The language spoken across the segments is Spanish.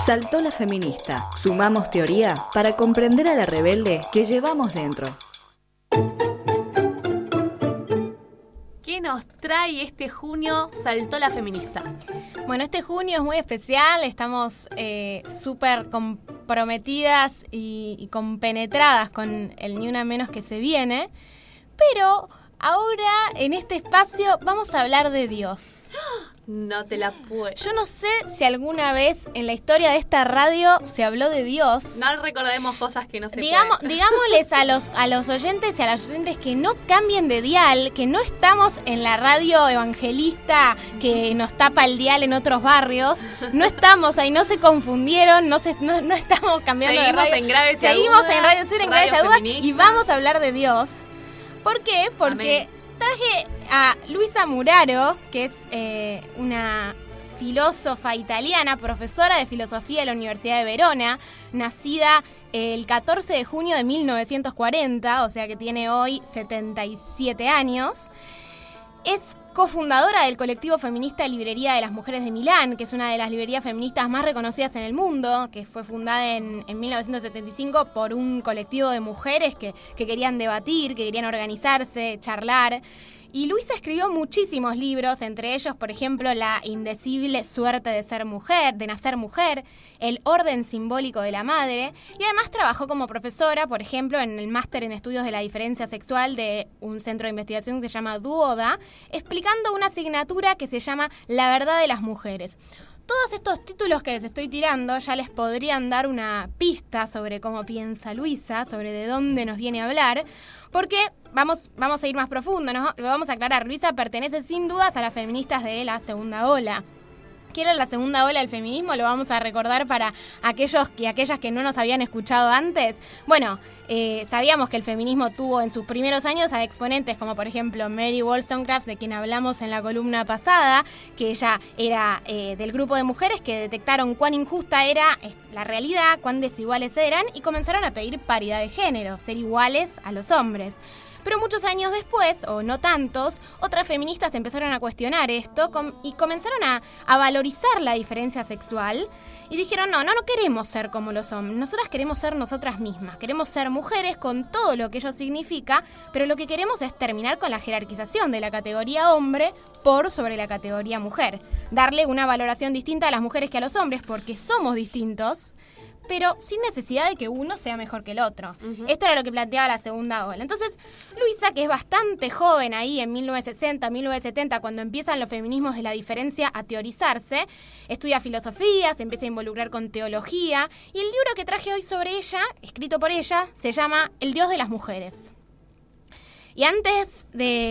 Saltó la feminista. Sumamos teoría para comprender a la rebelde que llevamos dentro. ¿Qué nos trae este junio Saltó la feminista? Bueno, este junio es muy especial, estamos súper comprometidas y compenetradas con el Ni Una Menos que se viene, pero ahora en este espacio vamos a hablar de Dios. No te la puedo. Yo no sé si alguna vez en la historia de esta radio se habló de Dios. No recordemos cosas que no se pueden. Digámosles a los oyentes y a las oyentes que no cambien de dial, que no estamos en la radio evangelista que nos tapa el dial en otros barrios. No estamos ahí, no se confundieron, no estamos cambiando de radio. Seguimos en Radio Sur, en Graves y Agudas, y vamos a hablar de Dios. ¿Por qué? Porque traje a Luisa Muraro, que es una filósofa italiana, profesora de filosofía de la Universidad de Verona, nacida el 14 de junio de 1940, o sea que tiene hoy 77 años. Es cofundadora del colectivo feminista Librería de las Mujeres de Milán, que es una de las librerías feministas más reconocidas en el mundo, que fue fundada en 1975 por un colectivo de mujeres que querían debatir, que querían organizarse, charlar. Y Luisa escribió muchísimos libros, entre ellos, por ejemplo, La indecible suerte de ser mujer, de nacer mujer, El orden simbólico de la madre, y además trabajó como profesora, por ejemplo, en el máster en estudios de la diferencia sexual de un centro de investigación que se llama Duoda, explicando una asignatura que se llama La verdad de las mujeres. Todos estos títulos que les estoy tirando ya les podrían dar una pista sobre cómo piensa Luisa, sobre de dónde nos viene a hablar, porque vamos a ir más profundo, ¿no? Lo vamos a aclarar. Luisa pertenece sin dudas a las feministas de la segunda ola. ¿Qué era la segunda ola del feminismo? Lo vamos a recordar para aquellos y aquellas que no nos habían escuchado antes. Bueno, sabíamos que el feminismo tuvo en sus primeros años a exponentes como por ejemplo Mary Wollstonecraft, de quien hablamos en la columna pasada, que ella era del grupo de mujeres que detectaron cuán injusta era la realidad, cuán desiguales eran y comenzaron a pedir paridad de género, ser iguales a los hombres. Pero muchos años después, o no tantos, otras feministas empezaron a cuestionar esto y comenzaron a valorizar la diferencia sexual y dijeron, no queremos ser como los hombres, nosotras queremos ser nosotras mismas, queremos ser mujeres con todo lo que ello significa, pero lo que queremos es terminar con la jerarquización de la categoría hombre por sobre la categoría mujer, darle una valoración distinta a las mujeres que a los hombres porque somos distintos, pero sin necesidad de que uno sea mejor que el otro. Uh-huh. Esto era lo que planteaba la segunda ola. Entonces, Luisa, que es bastante joven ahí en 1960, 1970, cuando empiezan los feminismos de la diferencia a teorizarse, estudia filosofía, se empieza a involucrar con teología, y el libro que traje hoy sobre ella, escrito por ella, se llama El Dios de las Mujeres. Y antes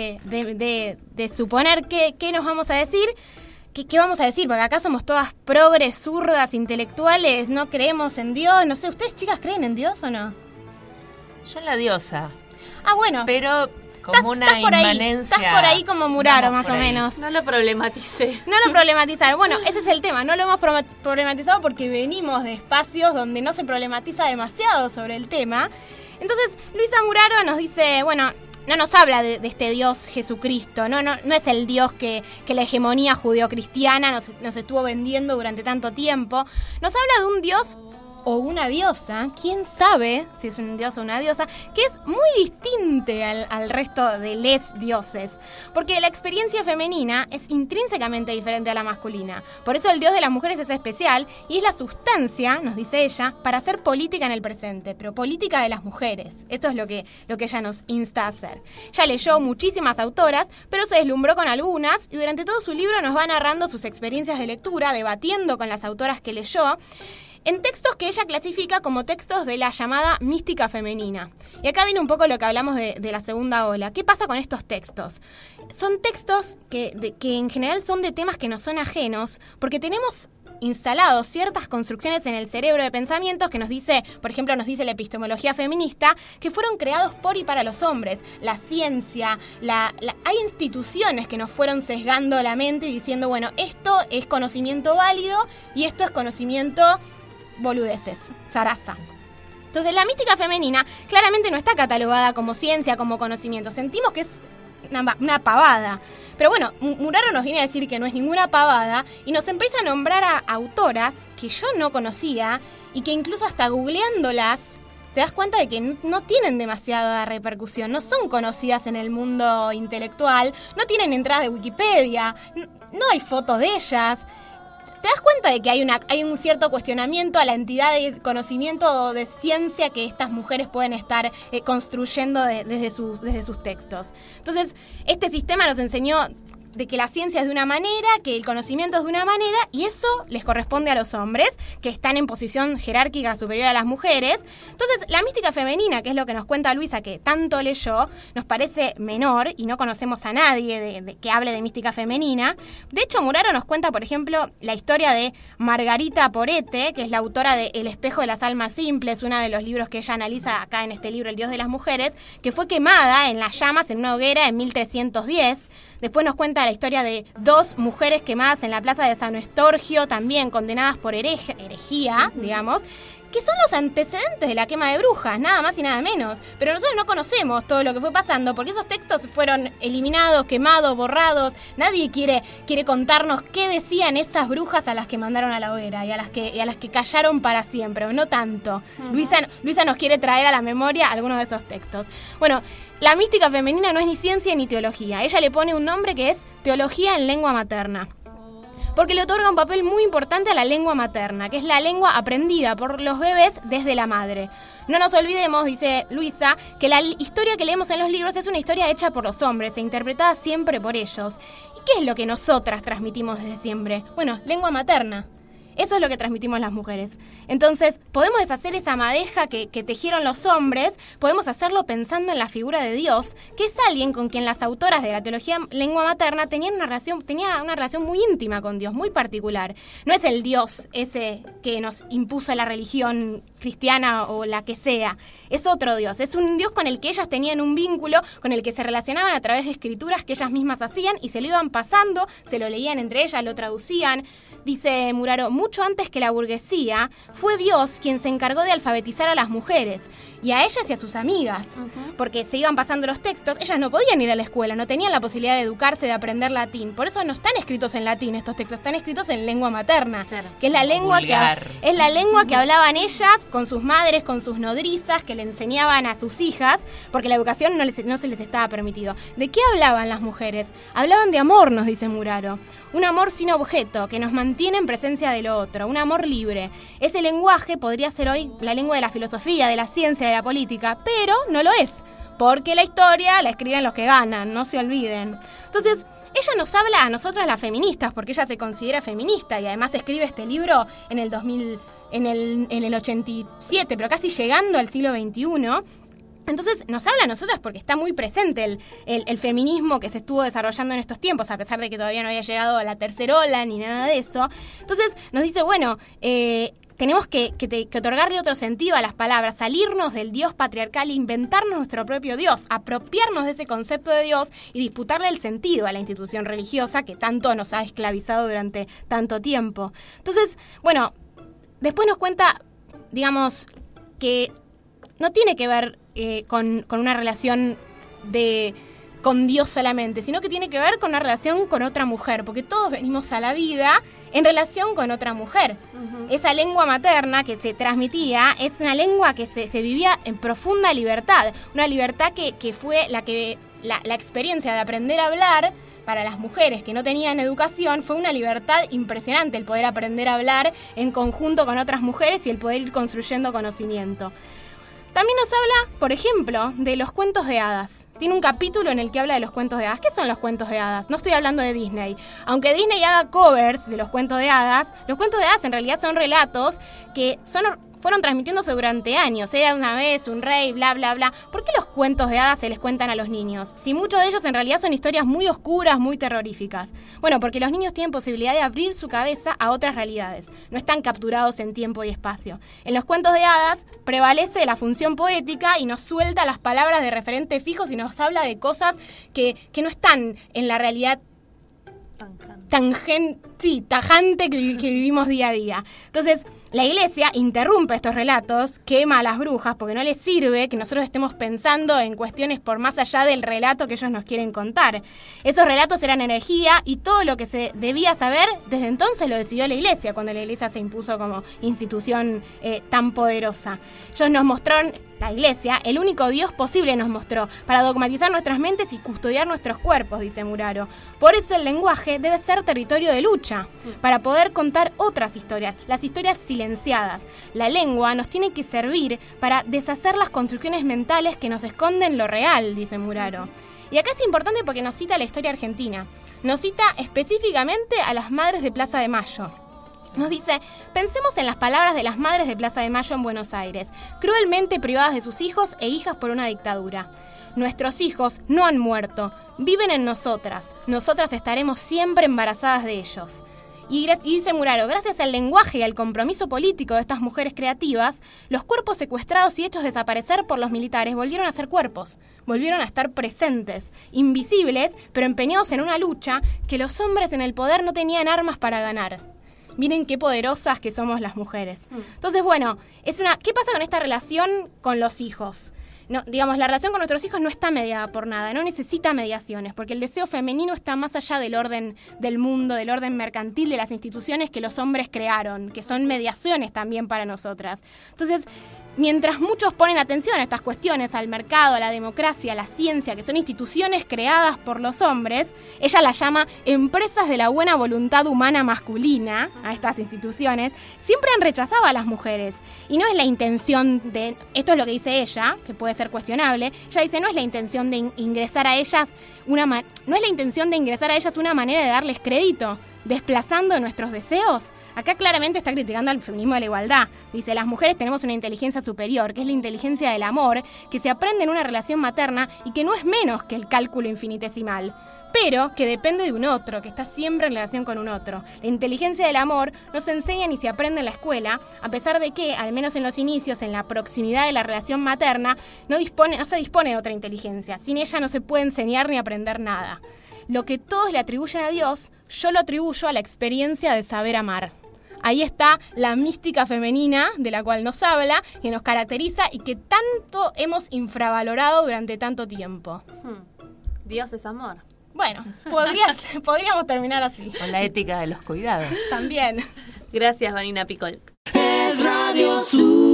de suponer qué nos vamos a decir, ¿Qué vamos a decir? Porque acá somos todas progres, zurdas, intelectuales, no creemos en Dios. No sé, ¿ustedes chicas creen en Dios o no? Yo en la diosa. Ah, bueno. Pero como una inmanencia. Estás por ahí como Muraro, más o menos. No lo problematicé. No lo problematizaron. Bueno, ese es el tema. No lo hemos problematizado porque venimos de espacios donde no se problematiza demasiado sobre el tema. Entonces, Luisa Muraro nos dice, bueno, no nos habla de este Dios Jesucristo, no es el Dios que la hegemonía judeocristiana nos estuvo vendiendo durante tanto tiempo. Nos habla de un Dios o una diosa, quién sabe si es un dios o una diosa, que es muy distinto al resto de les dioses, porque la experiencia femenina es intrínsecamente diferente a la masculina. Por eso el Dios de las mujeres es especial y es la sustancia, nos dice ella, para hacer política en el presente, pero política de las mujeres. Esto es lo que ella nos insta a hacer. Ya leyó muchísimas autoras, pero se deslumbró con algunas y durante todo su libro nos va narrando sus experiencias de lectura, debatiendo con las autoras que leyó, en textos que ella clasifica como textos de la llamada mística femenina. Y acá viene un poco lo que hablamos de la segunda ola. ¿Qué pasa con estos textos? Son textos que en general son de temas que nos son ajenos, porque tenemos instalados ciertas construcciones en el cerebro de pensamientos que nos dice, por ejemplo, nos dice la epistemología feminista, que fueron creados por y para los hombres. La ciencia, hay instituciones que nos fueron sesgando la mente y diciendo, bueno, esto es conocimiento válido y esto es conocimiento boludeces, zaraza. Entonces la mística femenina claramente no está catalogada como ciencia, como conocimiento. Sentimos que es una pavada. Pero bueno, Muraro nos viene a decir que no es ninguna pavada y nos empieza a nombrar a autoras que yo no conocía y que incluso hasta googleándolas te das cuenta de que no tienen demasiada repercusión, no son conocidas en el mundo intelectual, no tienen entradas de Wikipedia, no hay fotos de ellas. Te das cuenta de que hay un cierto cuestionamiento a la entidad de conocimiento o de ciencia que estas mujeres pueden estar construyendo desde sus textos. Entonces, este sistema nos enseñó de que la ciencia es de una manera, que el conocimiento es de una manera, y eso les corresponde a los hombres, que están en posición jerárquica superior a las mujeres. Entonces, la mística femenina, que es lo que nos cuenta Luisa, que tanto leyó, nos parece menor, y no conocemos a nadie de que hable de mística femenina. De hecho, Muraro nos cuenta, por ejemplo, la historia de Margarita Porete, que es la autora de El espejo de las almas simples, uno de los libros que ella analiza acá en este libro, El Dios de las Mujeres, que fue quemada en las llamas en una hoguera en 1310. Después nos cuenta la historia de 2 mujeres quemadas en la plaza de San Estorgio, también condenadas por herejía, digamos, que son los antecedentes de la quema de brujas, nada más y nada menos. Pero nosotros no conocemos todo lo que fue pasando, porque esos textos fueron eliminados, quemados, borrados. Nadie quiere contarnos qué decían esas brujas a las que mandaron a la hoguera y a las que callaron para siempre, o no tanto. Luisa nos quiere traer a la memoria algunos de esos textos. Bueno, la mística femenina no es ni ciencia ni teología. Ella le pone un nombre que es teología en lengua materna, porque le otorga un papel muy importante a la lengua materna, que es la lengua aprendida por los bebés desde la madre. No nos olvidemos, dice Luisa, que la historia que leemos en los libros es una historia hecha por los hombres e interpretada siempre por ellos. ¿Y qué es lo que nosotras transmitimos desde siempre? Bueno, lengua materna. Eso es lo que transmitimos las mujeres. Entonces, podemos deshacer esa madeja que tejieron los hombres, podemos hacerlo pensando en la figura de Dios, que es alguien con quien las autoras de la teología lengua materna tenía una relación muy íntima con Dios, muy particular. No es el Dios ese que nos impuso la religión cristiana o la que sea. Es otro Dios, es un Dios con el que ellas tenían un vínculo, con el que se relacionaban a través de escrituras que ellas mismas hacían y se lo iban pasando, se lo leían entre ellas, lo traducían. Dice Muraro, mucho antes que la burguesía, fue Dios quien se encargó de alfabetizar a las mujeres, y a ellas y a sus amigas, porque se iban pasando los textos, ellas no podían ir a la escuela, no tenían la posibilidad de educarse, de aprender latín, por eso no están escritos en latín estos textos, están escritos en lengua materna, claro, que es la lengua que hablaban ellas con sus madres, con sus nodrizas, que le enseñaban a sus hijas, porque la educación no se les estaba permitido. ¿De qué hablaban las mujeres? Hablaban de amor, nos dice Muraro, un amor sin objeto, que nos mantiene en presencia de lo otro, un amor libre. Ese lenguaje podría ser hoy la lengua de la filosofía, de la ciencia, de la política, pero no lo es, porque la historia la escriben los que ganan, no se olviden. Entonces, ella nos habla a nosotras las feministas, porque ella se considera feminista y además escribe este libro en el 2000, en el 87, pero casi llegando al siglo XXI. Entonces nos habla a nosotras porque está muy presente el feminismo que se estuvo desarrollando en estos tiempos, a pesar de que todavía no había llegado a la tercera ola ni nada de eso. Entonces nos dice, bueno, tenemos que otorgarle otro sentido a las palabras, salirnos del Dios patriarcal, inventarnos nuestro propio Dios, apropiarnos de ese concepto de Dios y disputarle el sentido a la institución religiosa que tanto nos ha esclavizado durante tanto tiempo. Entonces, bueno, después nos cuenta, digamos, que no tiene que ver con una relación con Dios solamente, sino que tiene que ver con una relación con otra mujer, porque todos venimos a la vida en relación con otra mujer. Esa lengua materna que se transmitía es una lengua que se vivía en profunda libertad, una libertad que fue la experiencia de aprender a hablar. Para las mujeres que no tenían educación fue una libertad impresionante el poder aprender a hablar en conjunto con otras mujeres y el poder ir construyendo conocimiento. También nos habla, por ejemplo, de los cuentos de hadas. Tiene un capítulo en el que habla de los cuentos de hadas. ¿Qué son los cuentos de hadas? No estoy hablando de Disney. Aunque Disney haga covers de los cuentos de hadas, los cuentos de hadas en realidad son relatos que fueron transmitiéndose durante años. Era una vez un rey, bla, bla, bla. ¿Por qué los cuentos de hadas se les cuentan a los niños? Si muchos de ellos en realidad son historias muy oscuras, muy terroríficas. Bueno, porque los niños tienen posibilidad de abrir su cabeza a otras realidades. No están capturados en tiempo y espacio. En los cuentos de hadas prevalece la función poética y nos suelta las palabras de referentes fijos y nos habla de cosas que no están en la realidad tajante que vivimos día a día. Entonces, La Iglesia interrumpe estos relatos, quema a las brujas porque no les sirve que nosotros estemos pensando en cuestiones por más allá del relato que ellos nos quieren contar. Esos relatos eran energía y todo lo que se debía saber desde entonces lo decidió la Iglesia, cuando la Iglesia se impuso como institución tan poderosa. Ellos nos mostraron, la Iglesia, el único Dios posible nos mostró, para dogmatizar nuestras mentes y custodiar nuestros cuerpos, dice Muraro. Por eso el lenguaje debe ser territorio de lucha, para poder contar otras historias, las historias silenciadas. La lengua nos tiene que servir para deshacer las construcciones mentales que nos esconden lo real, dice Muraro. Y acá es importante porque nos cita la historia argentina. Nos cita específicamente a las madres de Plaza de Mayo. Nos dice, pensemos en las palabras de las madres de Plaza de Mayo en Buenos Aires, cruelmente privadas de sus hijos e hijas por una dictadura. Nuestros hijos no han muerto, viven en nosotras. Nosotras estaremos siempre embarazadas de ellos. Y dice Muraro, gracias al lenguaje y al compromiso político de estas mujeres creativas, los cuerpos secuestrados y hechos desaparecer por los militares volvieron a ser cuerpos, volvieron a estar presentes, invisibles, pero empeñados en una lucha que los hombres en el poder no tenían armas para ganar. Miren qué poderosas que somos las mujeres. Entonces, bueno, ¿qué pasa con esta relación con los hijos? No, digamos, la relación con nuestros hijos no está mediada por nada, no necesita mediaciones, porque el deseo femenino está más allá del orden del mundo, del orden mercantil, de las instituciones que los hombres crearon, que son mediaciones también para nosotras. Entonces, mientras muchos ponen atención a estas cuestiones, al mercado, a la democracia, a la ciencia, que son instituciones creadas por los hombres, ella las llama empresas de la buena voluntad humana masculina, a estas instituciones, siempre han rechazado a las mujeres. Y no es la intención de, esto es lo que dice ella, que puede ser cuestionable, ella dice, no es la intención de ingresar a ellas una manera de darles crédito, desplazando nuestros deseos. Acá claramente está criticando al feminismo de la igualdad. Dice, las mujeres tenemos una inteligencia superior, que es la inteligencia del amor, que se aprende en una relación materna y que no es menos que el cálculo infinitesimal, pero que depende de un otro, que está siempre en relación con un otro. La inteligencia del amor no se enseña ni se aprende en la escuela, a pesar de que, al menos en los inicios, en la proximidad de la relación materna, no se dispone de otra inteligencia. Sin ella no se puede enseñar ni aprender nada. Lo que todos le atribuyen a Dios, yo lo atribuyo a la experiencia de saber amar. Ahí está la mística femenina de la cual nos habla, que nos caracteriza y que tanto hemos infravalorado durante tanto tiempo. Dios es amor. Bueno, podríamos terminar así. Con la ética de los cuidados. También. Gracias, Vanina Picol. Es Radio Sur.